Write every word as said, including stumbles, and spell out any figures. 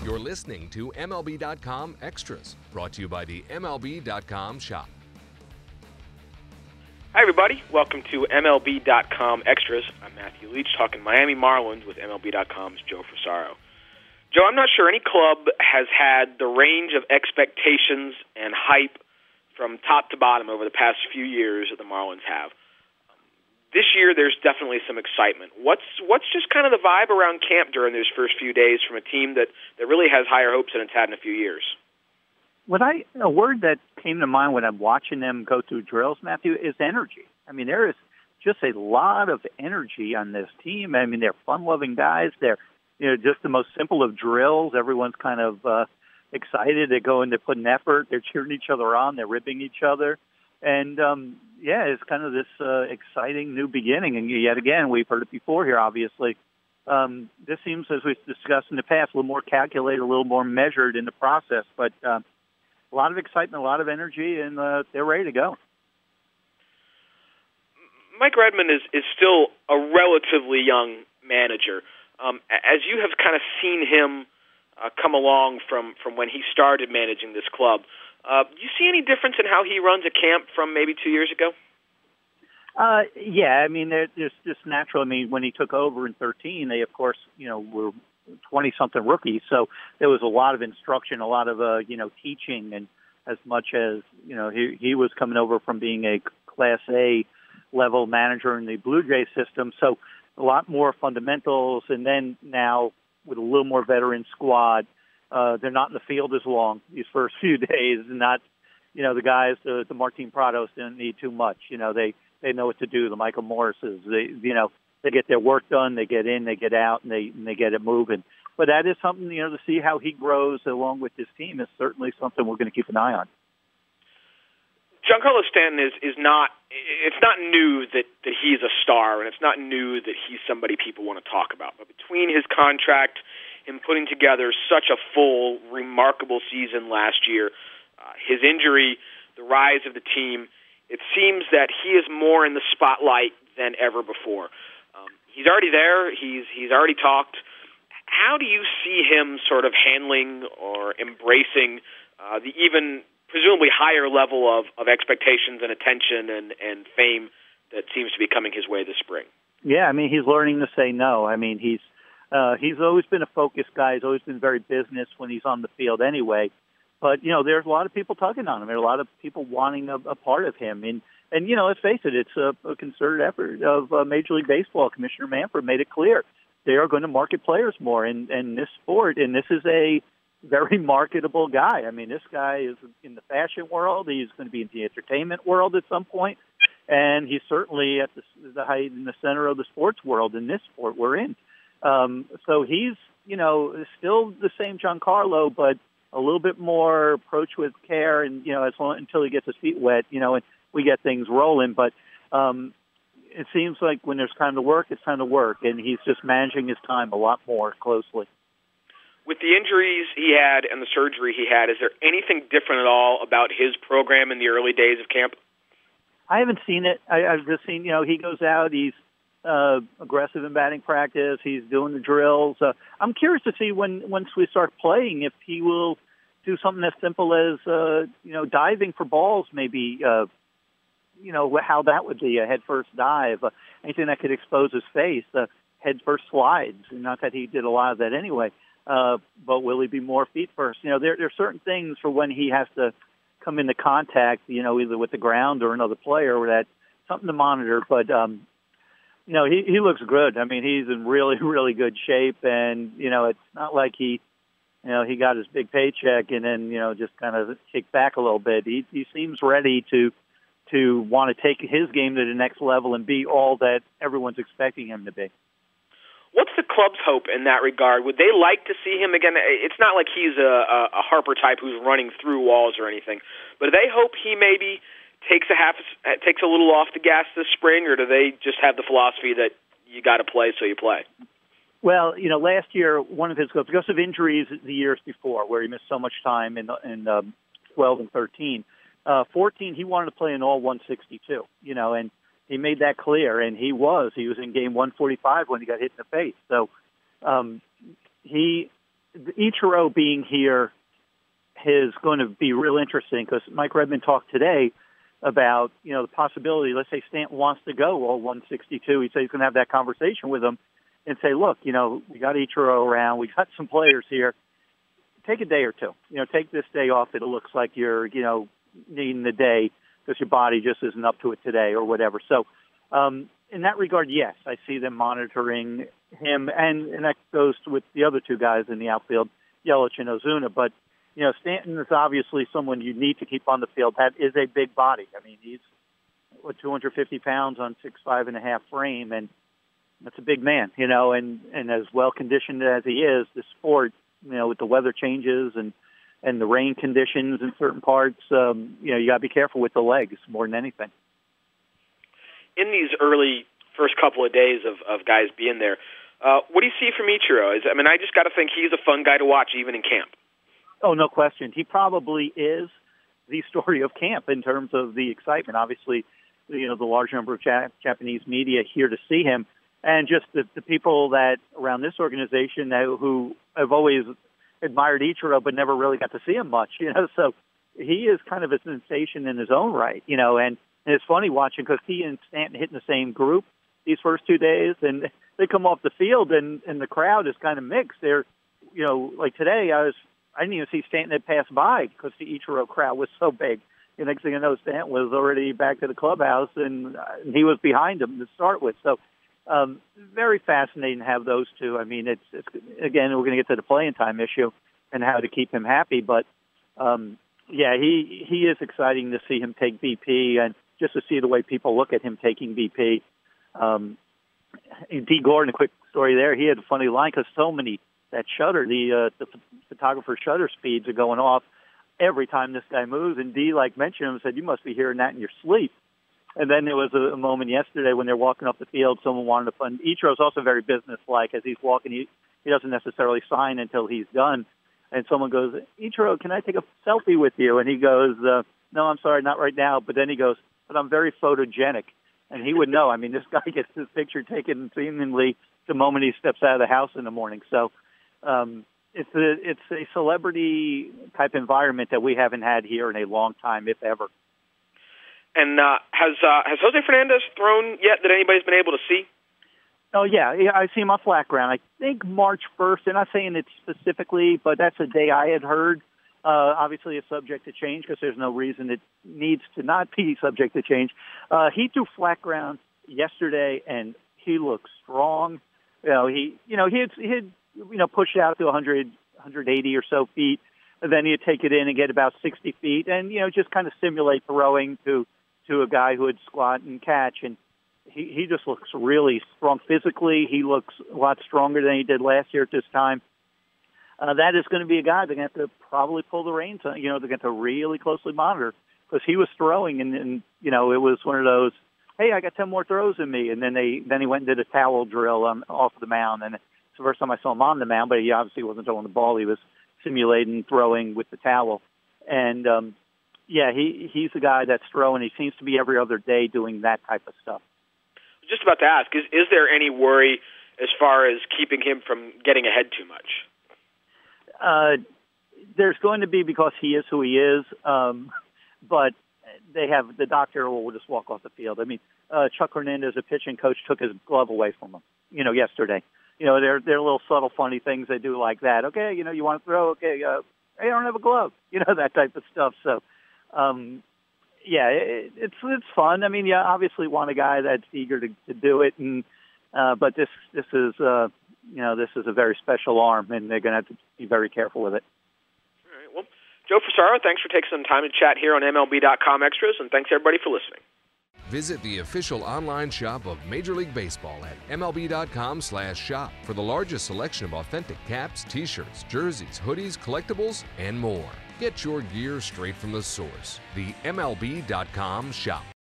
You're listening to M L B dot com Extras, brought to you by the M L B dot com shop. Hi, everybody. Welcome to M L B dot com Extras. I'm Matthew Leach, talking Miami Marlins with M L B dot com's Joe Frisaro. Joe, I'm not sure any club has had the range of expectations and hype from top to bottom over the past few years that the Marlins have. This year, there's definitely some excitement. What's what's just kind of the vibe around camp during those first few days from a team that, that really has higher hopes than it's had in a few years? What I a word that came to mind when I'm watching them go through drills, Matthew, is energy. I mean, there is just a lot of energy on this team. I mean, they're fun-loving guys. They're you know just the most simple of drills. Everyone's kind of uh, excited. They go in, they put an effort. They're cheering each other on. They're ribbing each other. And, um, yeah, it's kind of this uh, exciting new beginning. And yet again, we've heard it before here, obviously. Um, this seems, as we've discussed in the past, a little more calculated, a little more measured in the process. But uh, a lot of excitement, a lot of energy, and uh, they're ready to go. Mike Redmond is, is still a relatively young manager. Um, as you have kind of seen him uh, come along from, from when he started managing this club, Uh, do you see any difference in how he runs a camp from maybe two years ago? Uh, yeah, I mean, it's just, just natural. I mean, when he took over in thirteen, they, of course, you know, were twenty-something rookies. So there was a lot of instruction, a lot of, uh, you know, teaching. And as much as, you know, he, he was coming over from being a Class A level manager in the Blue Jay system. So a lot more fundamentals. And then now with a little more veteran squad, Uh, they're not in the field as long these first few days. Not, you know, the guys, the, the Martin Prados didn't need too much. You know, they, they know what to do. The Michael Morrises, they, you know, they get their work done, they get in, they get out, and they and they get it moving. But that is something, you know, to see how he grows along with his team is certainly something we're going to keep an eye on. Giancarlo Stanton is, is not, it's not new that, that he's a star, and it's not new that he's somebody people want to talk about. But between his contract, him putting together such a full, remarkable season last year, uh, his injury, the rise of the team, it seems that he is more in the spotlight than ever before. Um, he's already there. He's he's already talked. How do you see him sort of handling or embracing uh, the even presumably higher level of, of expectations and attention and, and fame that seems to be coming his way this spring? Yeah, I mean, he's learning to say no. I mean, he's Uh, he's always been a focused guy. He's always been very business when he's on the field anyway. But, you know, there's a lot of people tugging on him. There are a lot of people wanting a, a part of him. And, and, you know, let's face it, it's a, a concerted effort of uh, Major League Baseball. Commissioner Manfred made it clear they are going to market players more in, in this sport. And this is a very marketable guy. I mean, this guy is in the fashion world. He's going to be in the entertainment world at some point. And he's certainly at the, the height in the center of the sports world in this sport we're in. Um, so he's, you know, still the same Giancarlo, but a little bit more approach with care and, you know, as long until he gets his feet wet, you know, and we get things rolling. But um, it seems like when there's time to work, it's time to work. And he's just managing his time a lot more closely. With the injuries he had and the surgery he had, is there anything different at all about his program in the early days of camp? I haven't seen it. I, I've just seen, you know, he goes out, he's, Uh, aggressive in batting practice. He's doing the drills. Uh, I'm curious to see when once we start playing if he will do something as simple as uh, you know diving for balls. Maybe uh, you know how that would be a head first dive. Uh, anything that could expose his face. Uh, head first slides. Not that he did a lot of that anyway. Uh, but will he be more feet first? You know there, there are certain things for when he has to come into contact. You know either with the ground or another player. Or that something to monitor. But um, You know, he, he looks good. I mean, he's in really, really good shape. And, you know, it's not like he, you know, he got his big paycheck and then, you know, just kind of kicked back a little bit. He, he seems ready to to want to take his game to the next level and be all that everyone's expecting him to be. What's the club's hope in that regard? Would they like to see him again? It's not like he's a, a Harper type who's running through walls or anything, but do they hope he maybe takes a half, takes a little off the gas this spring, or do they just have the philosophy that you got to play, so you play? Well, you know, last year one of his goals because of injuries the years before, where he missed so much time in in um, twelve and thirteen, uh, fourteen he wanted to play in all one sixty-two. You know, and he made that clear, and he was he was in game one forty-five when he got hit in the face. So um, he Ichiro being here is going to be real interesting because Mike Redmond talked today about, you know, the possibility, let's say Stanton wants to go all one sixty-two. He said he's going to have that conversation with him and say, look, you know, we got Ichiro around. We got some players here. Take a day or two. You know, take this day off. It looks like you're, you know, needing the day because your body just isn't up to it today or whatever. So um, in that regard, yes, I see them monitoring him. And, and that goes with the other two guys in the outfield, Yelich and Ozuna. But, you know, Stanton is obviously someone you need to keep on the field. That is a big body. I mean, he's, what, two hundred fifty pounds on six five and a half frame, and that's a big man, you know, and, and as well-conditioned as he is, the sport, you know, with the weather changes and, and the rain conditions in certain parts, um, you know, you got to be careful with the legs more than anything. In these early first couple of days of, of guys being there, uh, what do you see from Ichiro? Is, I mean, I just got to think he's a fun guy to watch even in camp. Oh, no question. He probably is the story of camp in terms of the excitement. Obviously, you know, the large number of Jap- Japanese media here to see him, and just the, the people that around this organization that, who have always admired Ichiro but never really got to see him much, you know. So he is kind of a sensation in his own right, you know, and, and it's funny watching because he and Stanton hit in the same group these first two days, and they come off the field, and, and the crowd is kind of mixed. They're, you know, like today, I was I didn't even see Stanton had passed by because the Ichiro crowd was so big. The next thing I know, Stanton was already back to the clubhouse, and, uh, and he was behind him to start with. So um, very fascinating to have those two. I mean, it's, it's again, we're going to get to the playing time issue and how to keep him happy. But, um, yeah, he, he is exciting to see him take B P and just to see the way people look at him taking B P. Um, D. Gordon, a quick story there, he had a funny line because so many that shutter, the uh, the photographer's shutter speeds are going off every time this guy moves. And D, like mentioned him, said, you must be hearing that in your sleep. And then there was a, a moment yesterday when they're walking up the field, someone wanted to fund. Ichiro's also very businesslike. As he's walking, he, he doesn't necessarily sign until he's done. And someone goes, Ichiro, can I take a selfie with you? And he goes, uh, no, I'm sorry, not right now. But then he goes, but I'm very photogenic. And he would know. I mean, this guy gets his picture taken seemingly the moment he steps out of the house in the morning. So, Um, it's a it's a celebrity type environment that we haven't had here in a long time, if ever. And uh, has uh, has Jose Fernandez thrown yet that anybody's been able to see? Oh yeah, yeah, I see him on flat ground. I think March first. They're not saying it specifically, but that's a day I had heard. Uh, obviously, it's subject to change because there's no reason it needs to not be subject to change. Uh, he threw flat ground yesterday, and he looked strong. You know, he you know he had, he had you know, push it out to one hundred, one hundred eighty or so feet, and then he'd take it in and get about sixty feet and, you know, just kind of simulate throwing to, to a guy who would squat and catch. And he, he just looks really strong physically. He looks a lot stronger than he did last year at this time. Uh, that is going to be a guy they're going to have to probably pull the reins on. You know, they're going to have to really closely monitor because he was throwing and, and, you know, it was one of those, hey, I got ten more throws in me. And then they, then he went and did a towel drill um, off of the mound, and the first time I saw him on the mound, but he obviously wasn't throwing the ball. He was simulating throwing with the towel. And, um, yeah, he he's a guy that's throwing. He seems to be every other day doing that type of stuff. Just about to ask, is, is there any worry as far as keeping him from getting ahead too much? Uh, there's going to be because he is who he is, um, but they have the doctor will just walk off the field. I mean, uh, Chuck Hernandez, a pitching coach, took his glove away from him, you know, yesterday. You know, they're, they're little subtle, funny things they do like that. Okay, you know, you want to throw, okay, uh, hey, I don't have a glove. You know, that type of stuff. So, um, yeah, it, it's it's fun. I mean, you obviously want a guy that's eager to, to do it, and uh, but this this is, uh, you know, this is a very special arm, and they're going to have to be very careful with it. All right, well, Joe Frisaro, thanks for taking some time to chat here on M L B dot com Extras, and thanks, everybody, for listening. Visit the official online shop of Major League Baseball at M L B dot com slash shop for the largest selection of authentic caps, t-shirts, jerseys, hoodies, collectibles, and more. Get your gear straight from the source, the M L B dot com shop.